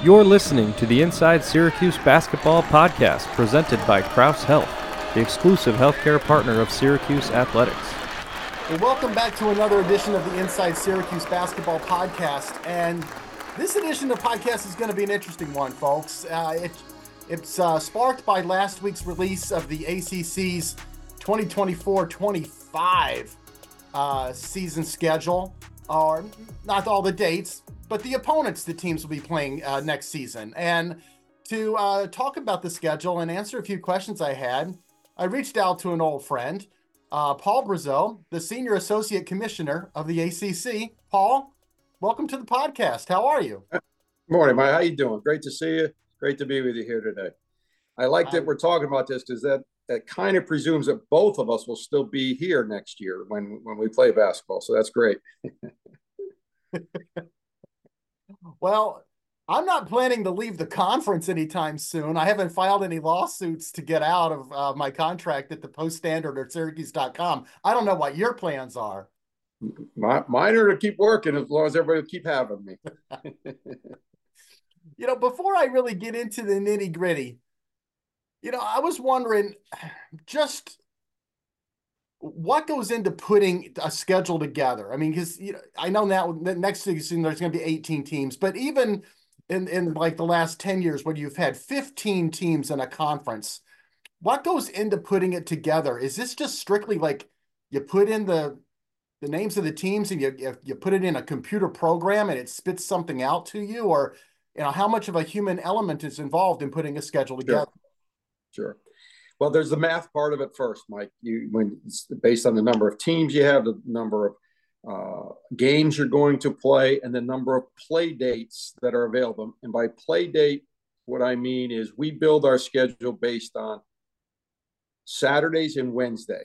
You're listening to the Inside Syracuse Basketball Podcast presented by Crouse Health, the exclusive healthcare partner of Syracuse Athletics. Well, welcome back to another edition of the Inside Syracuse Basketball Podcast. And this edition of the podcast is going to be an interesting one, folks. It's sparked by last week's release of the ACC's 2024-25 season schedule, or not all the dates, but the opponents the teams will be playing next season. And to talk about the schedule and answer a few questions I had, I reached out to an old friend, Paul Brazeau, the Senior Associate Commissioner of the ACC. Paul, welcome to the podcast. How are you? Morning, Mike. How you doing? Great to see you. Great to be with you here today. I like that we're talking about this because that kind of presumes that both of us will still be here next year when we play basketball. So that's great. Well, I'm not planning to leave the conference anytime soon. I haven't filed any lawsuits to get out of my contract at the Post-Standard or Syracuse.com. I don't know what your plans are. Mine are to keep working as long as everybody will keep having me. Before I really get into the nitty-gritty, I was wondering just what goes into putting a schedule together. I mean, because I know now next season there's going to be 18 teams, but even in like the last 10 years when you've had 15 teams in a conference, what goes into putting it together? Is this just strictly like you put in the names of the teams and you put it in a computer program and it spits something out to you? Or how much of a human element is involved in putting a schedule together? Sure. Well, there's the math part of it first, Mike. When it's based on the number of teams you have, the number of games you're going to play, and the number of play dates that are available. And by play date, what I mean is we build our schedule based on Saturday and Wednesday.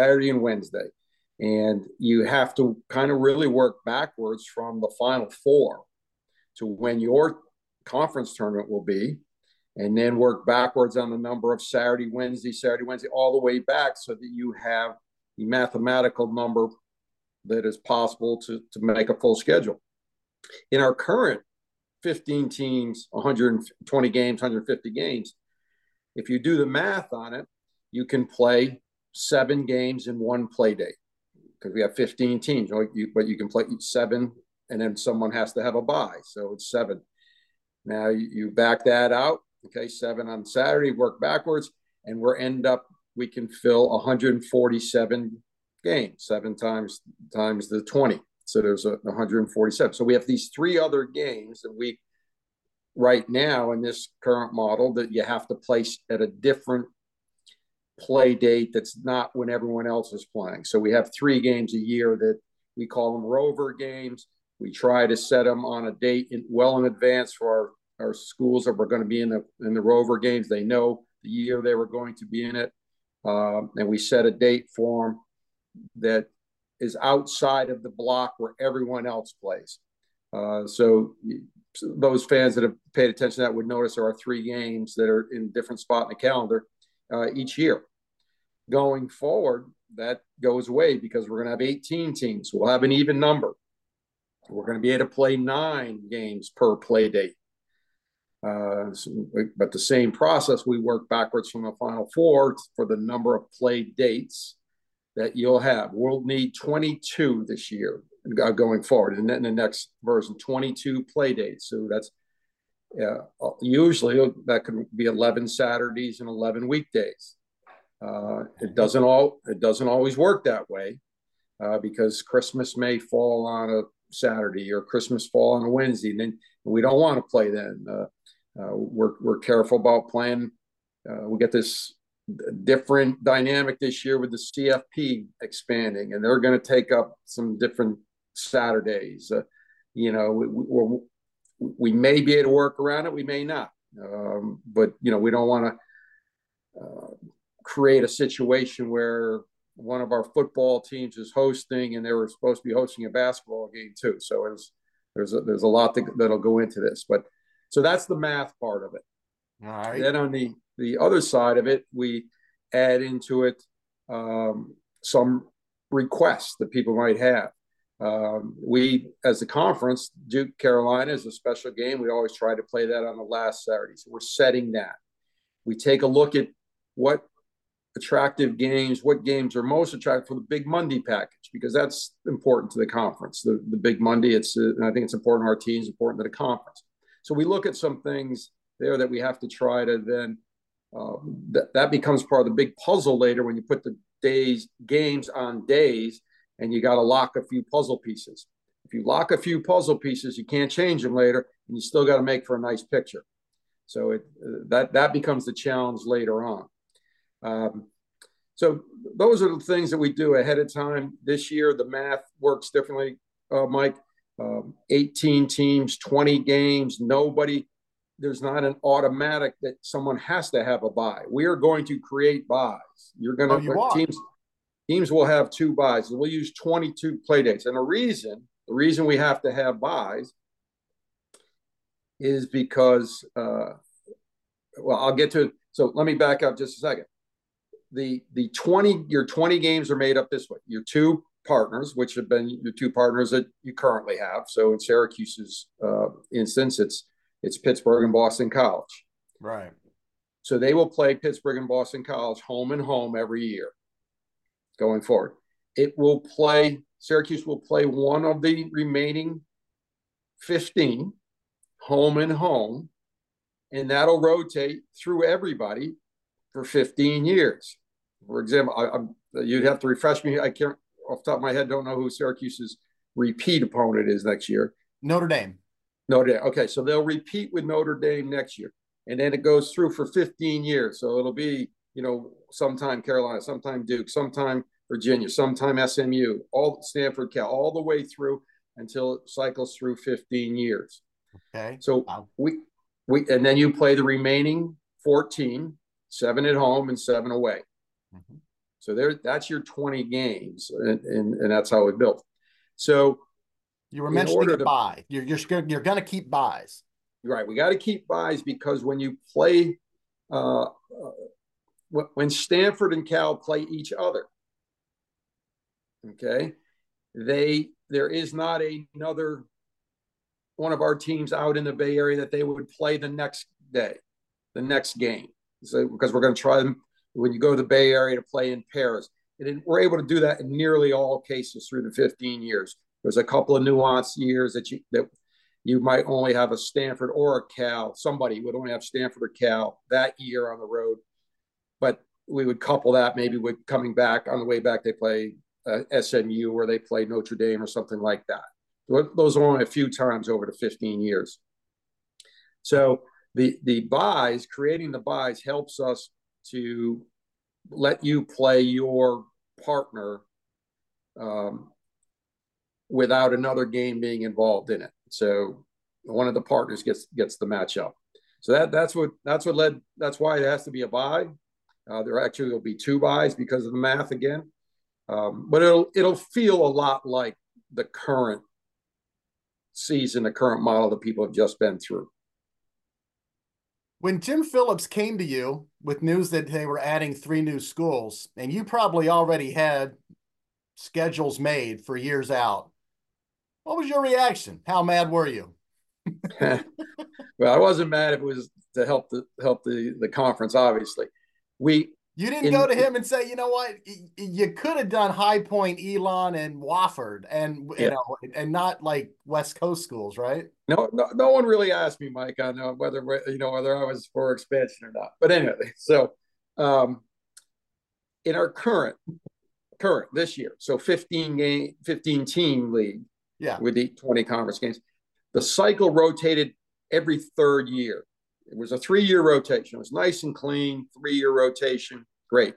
And you have to kind of really work backwards from the Final Four to when your conference tournament will be, and then work backwards on the number of Saturday, Wednesday, all the way back so that you have the mathematical number that is possible to make a full schedule. In our current 15 teams, 120 games, 150 games, if you do the math on it, you can play 7 games in one play date because we have 15 teams, but you can play 7 and then someone has to have a bye. So it's 7. Now you back that out. Okay, 7 on Saturday, work backwards, and we can fill 147 games, 7 times the 20. So there's 147. So we have these 3 other games that we, right now in this current model, that you have to place at a different play date that's not when everyone else is playing. So we have 3 games a year that we call them rover games. We try to set them on a date well in advance for our schools that were going to be in the rover games. They know the year they were going to be in it. And we set a date for them that is outside of the block where everyone else plays. So those fans that have paid attention to that would notice there are 3 games that are in a different spot in the calendar each year. Going forward, that goes away because we're going to have 18 teams. We'll have an even number. We're going to be able to play 9 games per play date. But the same process, we work backwards from the Final Four for the number of play dates that you'll have. We'll need 22 this year going forward. And then the next version, 22 play dates. So that's usually that could be 11 Saturdays and 11 weekdays. It doesn't always work that way because Christmas may fall on a Saturday or Christmas fall on a Wednesday, and then we don't want to play then. We're careful about playing. We get this different dynamic this year with the CFP expanding, and they're going to take up some different Saturdays. We may be able to work around it. We may not. But we don't want to create a situation where one of our football teams is hosting and they were supposed to be hosting a basketball game too. So there's a lot that'll go into this, but so that's the math part of it. All right. Then on the other side of it, we add into it some requests that people might have. We, as a conference, Duke Carolina is a special game. We always try to play that on the last Saturday. So we're setting that. We take a look at what games are most attractive for the Big Monday package, because that's important to the conference. The Big Monday, I think it's important to our teams, important to the conference. So we look at some things there that we have to try to then, that becomes part of the big puzzle later when you put the games on days, and you got to lock a few puzzle pieces. If you lock a few puzzle pieces, you can't change them later, and you still got to make for a nice picture. So that becomes the challenge later on. So those are the things that we do ahead of time. This year, the math works differently, Mike. 18 teams, 20 games. There's not an automatic that someone has to have a bye. We are going to create byes. Teams will have 2 byes. We'll use 22 play dates. And the reason we have to have byes is because, I'll get to it. So let me back up just a second. Your 20 games are made up this way. Your 2 partners, which have been your 2 partners that you currently have. So in Syracuse's instance, it's Pittsburgh and Boston College. Right. So they will play Pittsburgh and Boston College home and home every year going forward. Syracuse will play one of the remaining 15 home and home, and that'll rotate through everybody for 15 years. For example, you'd have to refresh me. I can't, off the top of my head, don't know who Syracuse's repeat opponent is next year. Notre Dame. Okay, so they'll repeat with Notre Dame next year, and then it goes through for 15 years. So it'll be, sometime Carolina, sometime Duke, sometime Virginia, sometime SMU, all Stanford, Cal, all the way through until it cycles through 15 years. Okay. So and then you play the remaining 14, 7 at home and 7 away. Mm-hmm. So that's your 20 games, and that's how it built. So you were mentioning a bye. You're going to keep byes. Right. We got to keep byes because when you play, when Stanford and Cal play each other, okay, there is not another one of our teams out in the Bay Area that they would play the next day, the next game. So because we're going to try them when you go to the Bay Area to play in pairs. And we're able to do that in nearly all cases through the 15 years. There's a couple of nuanced years that you might only have a Stanford or a Cal. Somebody would only have Stanford or Cal that year on the road. But we would couple that maybe with coming back. On the way back, they play SMU or they play Notre Dame or something like that. Those are only a few times over the 15 years. So the byes, creating the byes helps us to let you play your partner without another game being involved in it. So one of the partners gets the matchup. So that's why it has to be a bye. There actually will be 2 byes because of the math again. But it'll feel a lot like the current season, the current model that people have just been through. When Jim Phillips came to you with news that they were adding 3 new schools, and you probably already had schedules made for years out, what was your reaction? How mad were you? Well, I wasn't mad if it was to help the conference, obviously. You didn't go to him and say, you know what, you could have done High Point, Elon, and Wofford, and and not like West Coast schools, right? No one really asked me, Mike, on whether I was for expansion or not. But anyway, so in our current this year, so 15 team league, with the 20 conference games, the cycle rotated every 3rd year. It was a 3-year rotation. It was nice and clean, 3-year rotation. Great.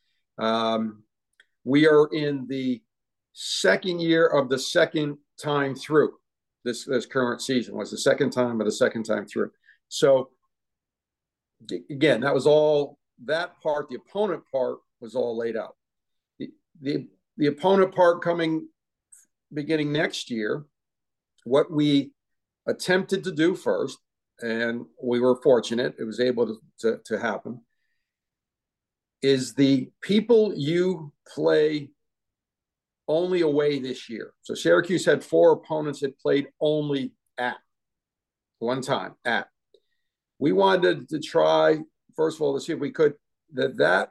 We are in the 2nd year of the 2nd time through. This current season was the 2nd time of the 2nd time through. So again, that was all that part. The opponent part was all laid out. The opponent part beginning next year, what we attempted to do first, and we were fortunate, it was able to happen, is the people you play only away this year. So Syracuse had 4 opponents that played only at one time at. We wanted to try, first of all, to see if we could, that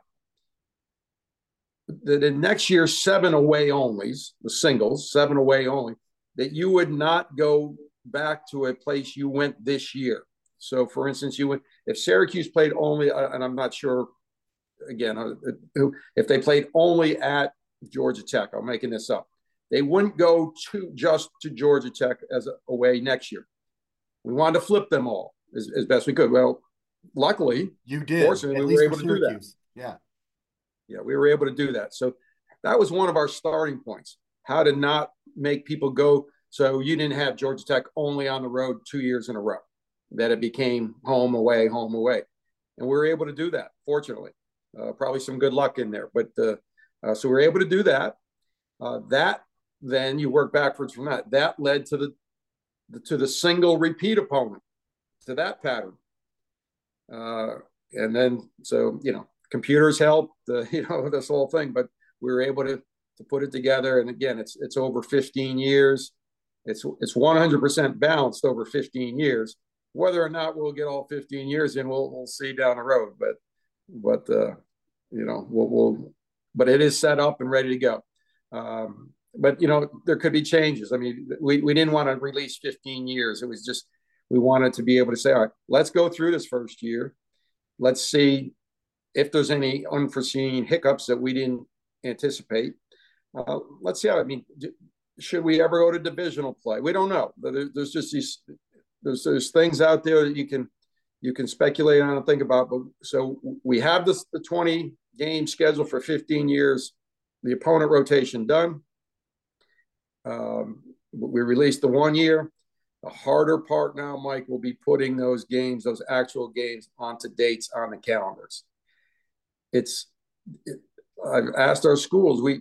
in next year, 7 away onlys, the singles, 7 away only, that you would not go back to a place you went this year. So, for instance, you would, if Syracuse played only, and I'm not sure, again, if they played only at Georgia Tech, I'm making this up, they wouldn't go just to Georgia Tech as away next year. We wanted to flip them all as best we could. Well, luckily, you did. Fortunately, we were able to do that. Yeah, we were able to do that. So that was one of our starting points, how to not make people go. So you didn't have Georgia Tech only on the road 2 years in a row, that it became home, away. And we were able to do that, fortunately. Probably some good luck in there. But so we were able to do that. Then you work backwards from that. That led to the single repeat opponent, to that pattern. And then, so, computers helped, this whole thing, but we were able to put it together. And again, it's over 15 years. It's 100% balanced over 15 years. Whether or not we'll get all 15 years in, we'll see down the road. But but it is set up and ready to go. But there could be changes. I mean, we didn't want to release 15 years. It was just, we wanted to be able to say, all right, let's go through this first year. Let's see if there's any unforeseen hiccups that we didn't anticipate. Let's see how, should we ever go to divisional play? We don't know. There's just there's things out there that you can speculate on and think about. But so we have the 20 game schedule for 15 years, the opponent rotation done. We released the 1 year. The harder part now, Mike, will be putting those actual games onto dates on the calendars. I've asked our schools, we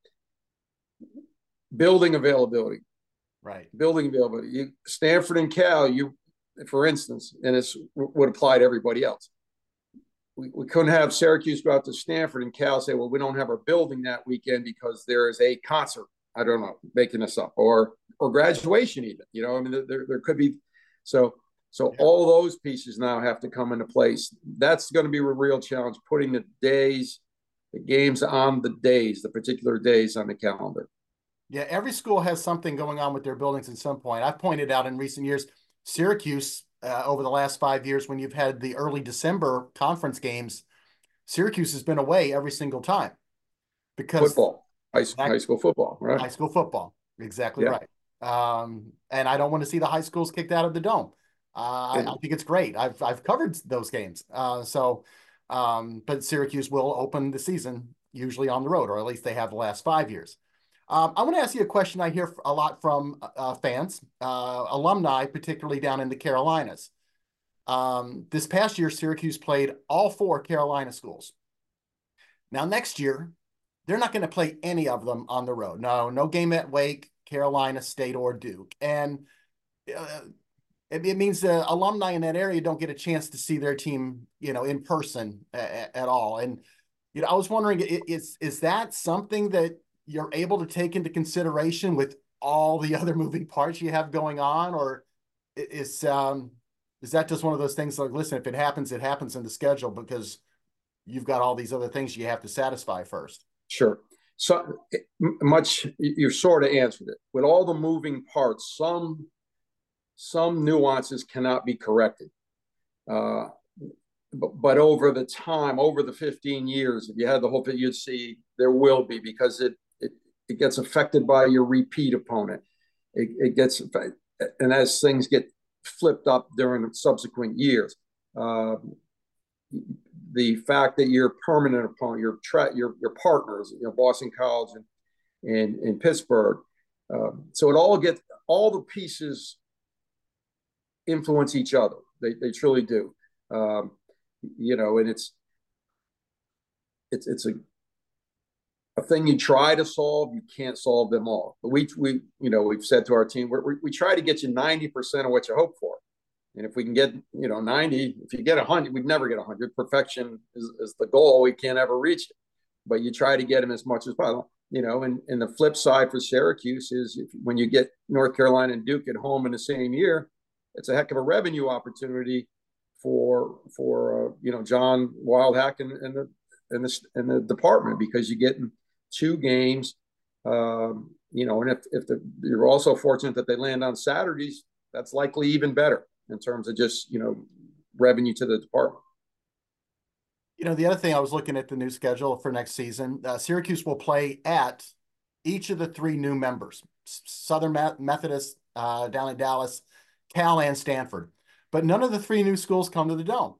building availability. Right. Building availability. Stanford and Cal, for instance, and this would apply to everybody else. We couldn't have Syracuse go out to Stanford and Cal say, well, we don't have our building that weekend because there is a concert. I don't know, making this up, or graduation even. There could be. So all those pieces now have to come into place. That's going to be a real challenge, putting the games on the particular days on the calendar. Yeah, every school has something going on with their buildings at some point. I've pointed out in recent years, Syracuse, over the last 5 years, when you've had the early December conference games, Syracuse has been away every single time. Because football, high school football, right? High school football, exactly right. And I don't want to see the high schools kicked out of the dome. I think it's great. I've covered those games. But Syracuse will open the season usually on the road, or at least they have the last 5 years. I want to ask you a question I hear a lot from fans, alumni, particularly down in the Carolinas. This past year, Syracuse played all 4 Carolina schools. Now, next year, they're not going to play any of them on the road. No game at Wake, Carolina State, or Duke. And it means the alumni in that area don't get a chance to see their team, in person at all. And, I was wondering, is that something that you're able to take into consideration with all the other moving parts you have going on? Or is that just one of those things like, listen, if it happens in the schedule because you've got all these other things you have to satisfy first? Sure. So you sort of answered it. With all the moving parts, some nuances cannot be corrected. But over the 15 years, if you had the whole thing, you'd see there will be, because it gets affected by your repeat opponent. It gets, and as things get flipped up during subsequent years, the fact that your permanent opponent, your partners, Boston College and Pittsburgh, so all the pieces influence each other. They truly do. And it's a thing you try to solve. You can't solve them all. But we've said to our team, we try to get you 90% of what you hope for. And if we can get 90, if you get 100, we'd never get 100. Perfection is the goal. We can't ever reach it. But you try to get them as much as possible. and the flip side for Syracuse is when you get North Carolina and Duke at home in the same year, it's a heck of a revenue opportunity for John Wildhack and the department, because you get 2 games, and if you're also fortunate that they land on Saturdays, that's likely even better in terms of just revenue to the department. The other thing, I was looking at the new schedule for next season. Syracuse will play at each of the 3 new members: Southern Methodist down in Dallas, Cal, and Stanford. But none of the 3 new schools come to the Dome.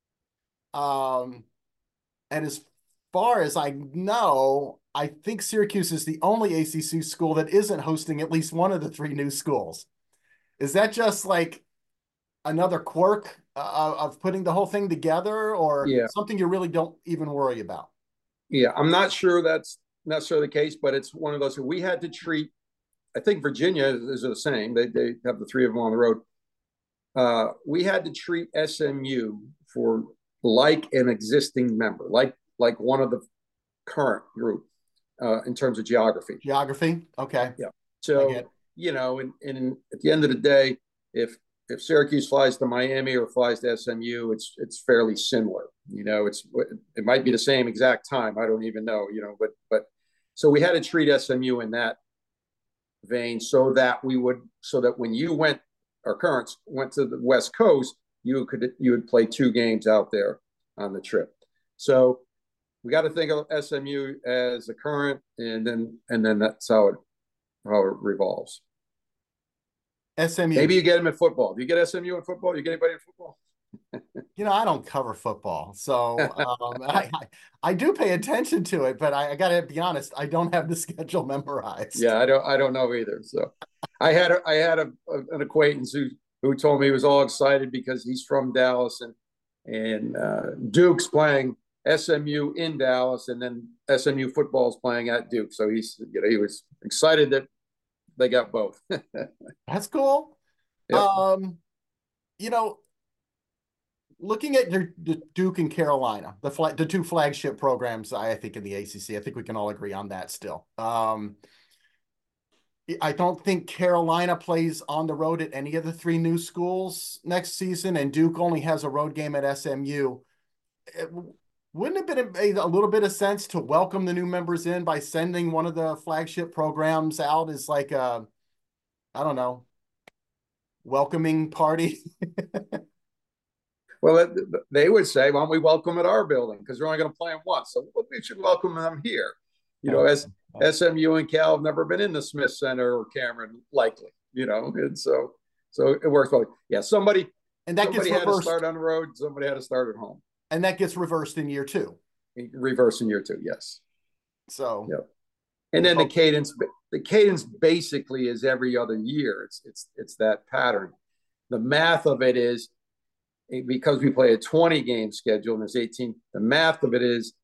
And as far as I know, I think Syracuse is the only ACC school that isn't hosting at least one of the 3 new schools. Is that just like another quirk of putting the whole thing together, or something you really don't even worry about? Yeah, I'm not sure that's necessarily the case, but it's one of those we had to treat. I think Virginia is the same. They have the 3 of them on the road. We had to treat SMU for like an existing member, like one of the current group in terms of geography. Geography, okay. Yeah. So and at the end of the day, if Syracuse flies to Miami or flies to SMU, it's fairly similar. It might be the same exact time. I don't even know. But so we had to treat SMU in that vein, so that when you went, or Currents went to the West Coast, you would play 2 games out there on the trip. So we got to think of SMU as a Current, and then that's how it revolves. SMU. Maybe you get them in football. Do you get SMU in football? Do you get anybody in football? I don't cover football, so I do pay attention to it, but I got to be honest, I don't have the schedule memorized. Yeah, I don't know either. So I had an acquaintance who told me he was all excited because he's from Dallas, and Duke's playing SMU in Dallas, and then SMU football is playing at Duke. So he was excited that they got both. That's cool. Yep. Looking at the Duke and Carolina, the 2 flagship programs, I think in the ACC, I think we can all agree on that still. I don't think Carolina plays on the road at any of the 3 new schools next season, and Duke only has a road game at SMU. Wouldn't it have made a little bit of sense to welcome the new members in by sending one of the flagship programs out as like a, I don't know, welcoming party? Well, they would say, why don't we welcome at our building? Because we're only going to play them once. So we should welcome them here. As SMU and Cal have never been in the Smith Center or Cameron, likely, and so it works well. Yeah, somebody had to start on the road, somebody had to start at home. And that gets reversed in year 2. Reverse in year 2, yes. So, yep. And then the cadence basically is every other year. It's that pattern. The math of it is, because we play a 20-game schedule and there's 18, the math of it is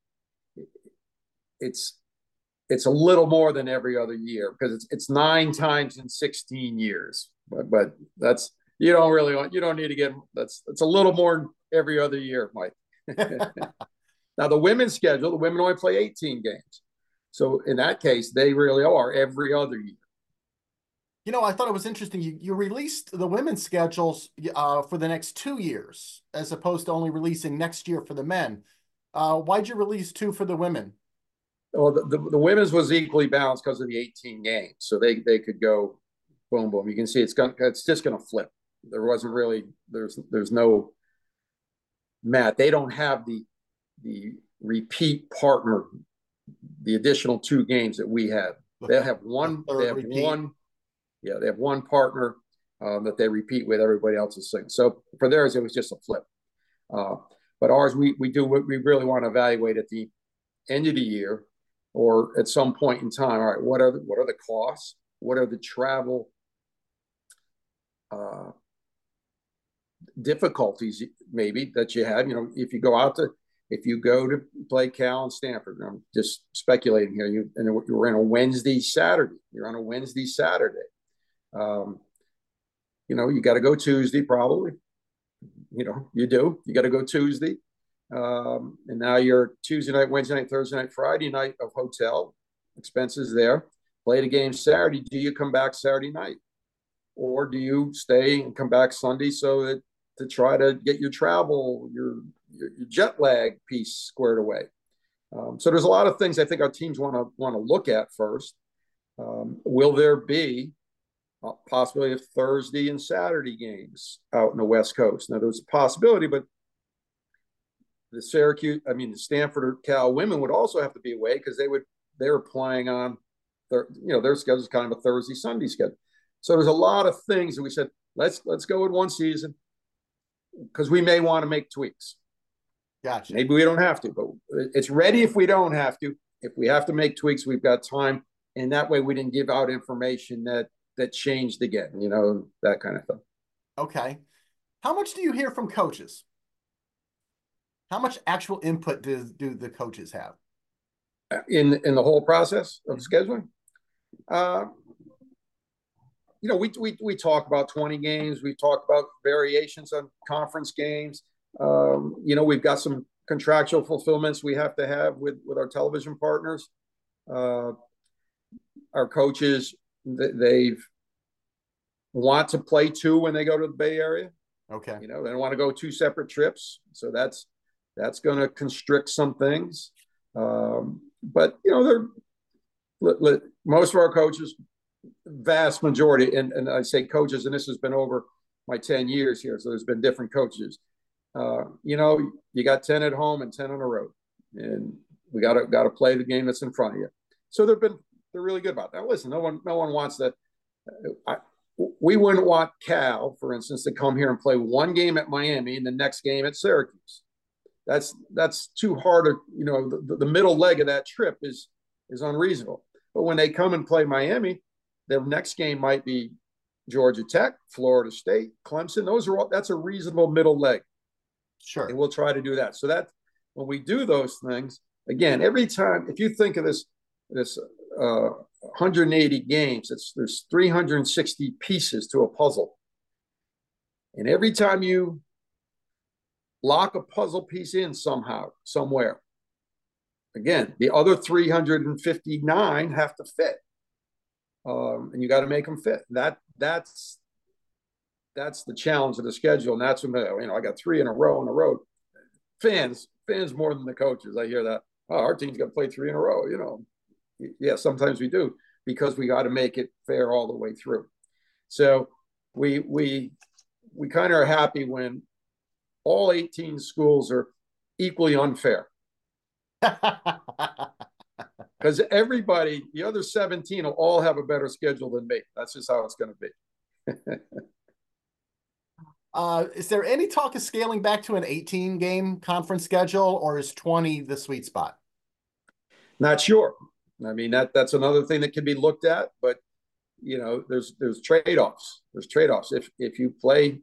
it's a little more than every other year, because it's 9 times in 16 years. But that's, you don't need to get, it's a little more than every other year, Mike. Now the women's schedule, the women only play 18 games. So in that case, they really are every other year. I thought it was interesting. You released the women's schedules for the next 2 years, as opposed to only releasing next year for the men. Why'd you release 2 for the women? Well, the women's was equally balanced because of the 18 games. So they could go boom, boom. You can see it's just going to flip. There wasn't really, there's no Matt. They don't have the repeat partner, the additional 2 games that we have. They have one. They have one. Yeah, they have one partner that they repeat with. Everybody else is singing. So for theirs, it was just a flip. But ours, we really want to evaluate at the end of the year or at some point in time. All right, what are the costs? What are the travel difficulties maybe that you had? If you go to play Cal and Stanford, I'm just speculating here. You're in a Wednesday, Saturday. You're on a Wednesday, Saturday. You got to go Tuesday probably. You do. You got to go Tuesday. And now you're Tuesday night, Wednesday night, Thursday night, Friday night of hotel. expenses there. Play the game Saturday. Do you come back Saturday night, or do you stay and come back Sunday so that to try to get your travel, your jet lag piece squared away? So there's a lot of things I think our teams want to look at first. Will there be a possibility of Thursday and Saturday games out in the West Coast? Now, there's a possibility, but the Stanford or Cal women would also have to be away because they were playing on their schedule is kind of a Thursday Sunday schedule. So there's a lot of things that we said let's go with one season because we may want to make tweaks. Gotcha. Maybe we don't have to, but it's ready if we don't have to. If we have to make tweaks, we've got time, and that way we didn't give out information that changed again. That kind of thing. Okay. How much do you hear from coaches? How much actual input do the coaches have in the whole process of scheduling? We talk about 20 games. We talk about variations on conference games. We've got some contractual fulfillments we have to have with our television partners. Our coaches, they want to play two when they go to the Bay Area. Okay. They don't want to go two separate trips. So that's going to constrict some things. But most of our coaches, vast majority, and I say coaches, and this has been over my 10 years here, so there's been different coaches. You got 10 at home and 10 on the road, and we got to play the game that's in front of you. So they're really good about that. Listen, no one wants that. We wouldn't want Cal, for instance, to come here and play one game at Miami and the next game at Syracuse. That's too hard. The middle leg of that trip is unreasonable. But when they come and play Miami, their next game might be Georgia Tech, Florida State, Clemson. That's a reasonable middle leg. Sure. And we'll try to do that. So that when we do those things, again, every time, if you think of this 180 games, there's 360 pieces to a puzzle. And every time you lock a puzzle piece in somehow, somewhere, again, the other 359 have to fit. And you got to make them fit. That's the challenge of the schedule. And that's when, I got 3 in a row on the road. Fans more than the coaches. I hear that. Oh, our team's got to play 3 in a row. Yeah, sometimes we do because we got to make it fair all the way through. So we kind of are happy when all 18 schools are equally unfair. Because everybody, the other 17 will all have a better schedule than me. That's just how it's going to be. Is there any talk of scaling back to an 18-game conference schedule, or is 20 the sweet spot? Not sure. I mean, that's another thing that can be looked at, but there's trade-offs. There's trade-offs. If you play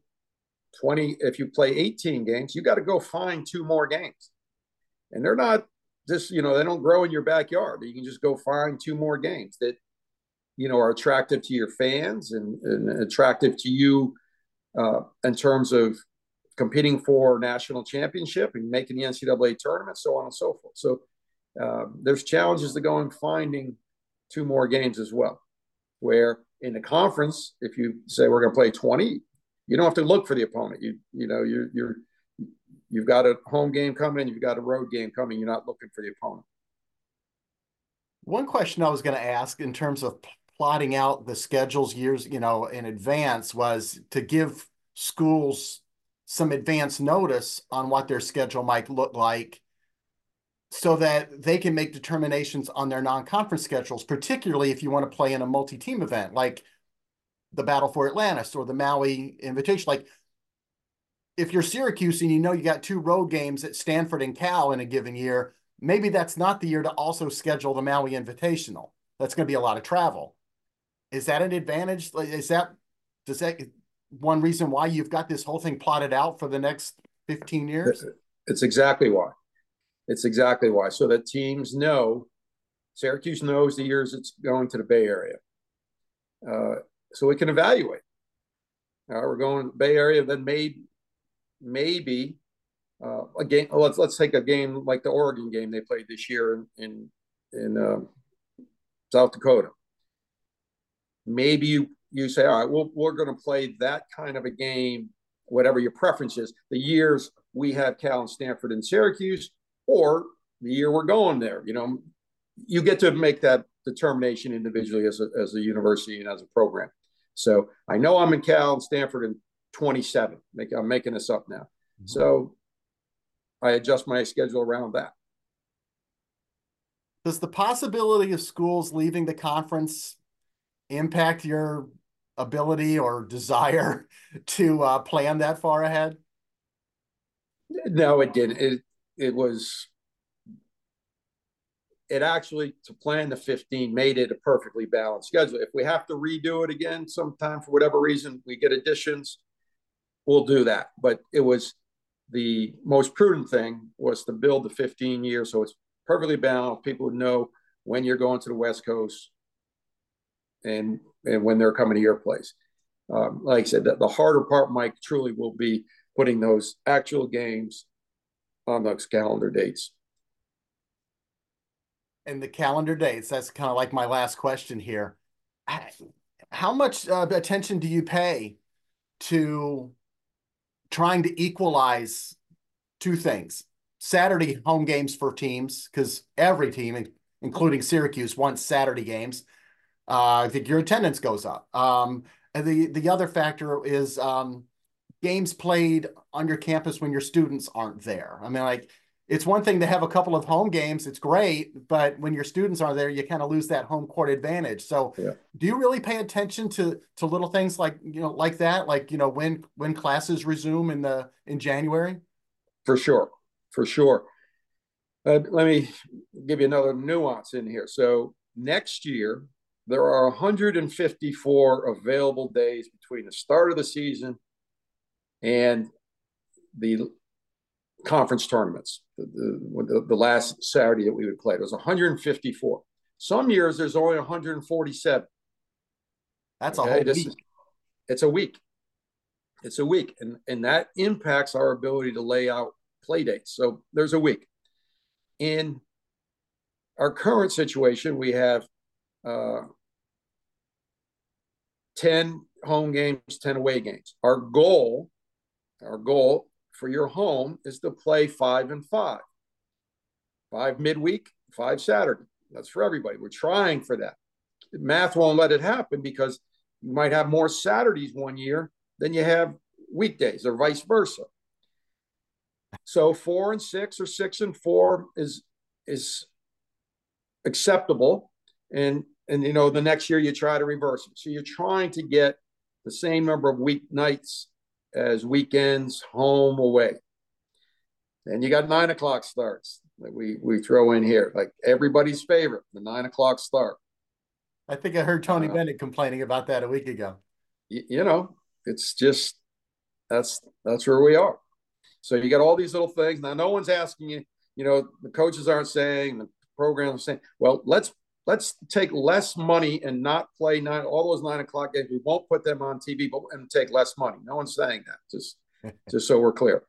18 games, you got to go find 2 more games, and they're not just they don't grow in your backyard. You can just go find 2 more games that are attractive to your fans and attractive to you in terms of competing for national championship and making the NCAA tournament, so on and so forth. So there's challenges to go and finding 2 more games as well. Where in the conference, if you say we're going to play 20, you don't have to look for the opponent. You've got a home game coming, you've got a road game coming. You're not looking for the opponent. One question I was going to ask in terms of plotting out the schedules years, in advance was to give schools some advance notice on what their schedule might look like so that they can make determinations on their non-conference schedules, particularly if you want to play in a multi-team event like the Battle for Atlantis or the Maui Invitation. Like if you're Syracuse and you got 2 road games at Stanford and Cal in a given year, maybe that's not the year to also schedule the Maui Invitational. That's going to be a lot of travel. Is that an advantage? Does that one reason why you've got this whole thing plotted out for the next 15 years? It's exactly why. So that teams know, Syracuse knows the years it's going to the Bay Area. So we can evaluate. We're going to the Bay Area, then maybe a game. Let's take a game like the Oregon game they played this year in South Dakota. Maybe you say, all right, we're going to play that kind of a game, whatever your preference is. The years we have Cal and Stanford and Syracuse, or the year we're going there. You get to make that determination individually as a university and as a program. So I know I'm in Cal and Stanford in 27. I'm making this up now. Mm-hmm. So I adjust my schedule around that. Does the possibility of schools leaving the conference impact your ability or desire to plan that far ahead? No, it didn't. It actually, to plan the 15, made it a perfectly balanced schedule. If we have to redo it again sometime for whatever reason, we get additions, we'll do that. But it was the most prudent thing was to build the 15 years so it's perfectly balanced. People would know when you're going to the West Coast and when they're coming to your place. Like I said, the harder part, Mike, truly will be putting those actual games on those calendar dates. And the calendar dates, that's kind of like my last question here. How much attention do you pay to trying to equalize two things? Saturday home games for teams, because every team, including Syracuse, wants Saturday games. I think your attendance goes up. And the other factor is games played on your campus when your students aren't there. I mean, like, it's one thing to have a couple of home games. It's great. But when your students are there, you kind of lose that home court advantage. So yeah. Do you really pay attention to little things like that? Like, when classes resume in January? For sure. Let me give you another nuance in here. So next year, there are 154 available days between the start of the season and the conference tournaments, the last Saturday that we would play. It was 154. Some years there's only 147. That's okay? A whole week. It's a week. And that impacts our ability to lay out play dates. So there's a week. In our current situation, we have 10 home games, 10 away games. Our goal for your home is to play 5 and 5. 5 midweek, 5 Saturday. That's for everybody. We're trying for that. Math won't let it happen because you might have more Saturdays one year than you have weekdays, or vice versa. So 4 and 6 or 6 and 4 is acceptable. And the next year you try to reverse it. So you're trying to get the same number of weeknights as weekends, home, away. Then you got 9 o'clock starts that we throw in here, like everybody's favorite, the 9 o'clock start. I think I heard Tony Bennett complaining about that a week ago. It's just that's where we are. So you got all these little things. Now, no one's asking you. The coaches aren't saying, the programs are saying, well, let's take less money and not play all those 9 o'clock games. We won't put them on TV, and take less money. No one's saying that. Just so we're clear.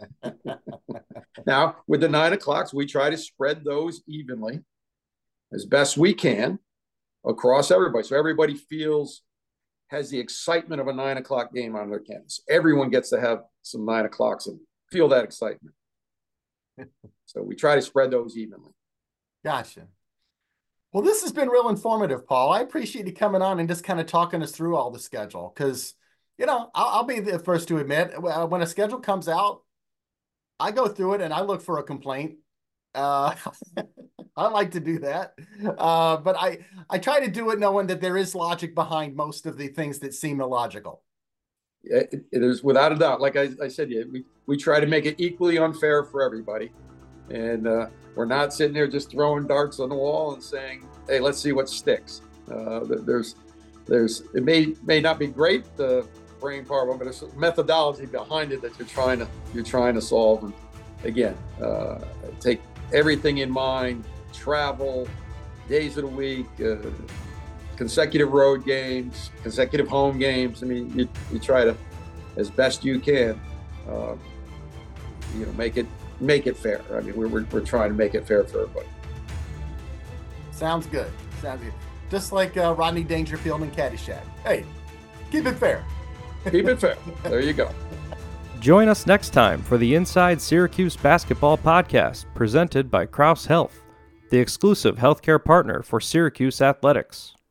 Now, with the 9 o'clocks, we try to spread those evenly as best we can across everybody. So everybody has the excitement of a 9 o'clock game on their campus. Everyone gets to have some 9 o'clocks and feel that excitement. So we try to spread those evenly. Gotcha. Well, this has been real informative, Paul. I appreciate you coming on and just kind of talking us through all the schedule, because, I'll be the first to admit, when a schedule comes out, I go through it and I look for a complaint. I like to do that. But I try to do it knowing that there is logic behind most of the things that seem illogical. There's without a doubt. Like I said, we try to make it equally unfair for everybody. And we're not sitting there just throwing darts on the wall and saying, hey, let's see what sticks. It may not be great, the brain part of it, but there's a methodology behind it that you're trying to solve. And again, take everything in mind: travel, days of the week, consecutive road games, consecutive home games. I mean, you try to, as best you can, make it fair. I mean, we're trying to make it fair for everybody. Sounds good. just like Rodney Dangerfield and Caddyshack. Hey, keep it fair. Keep it fair. There you go. Join us next time for the Inside Syracuse Basketball Podcast, presented by Crouse Health, the exclusive healthcare partner for Syracuse Athletics.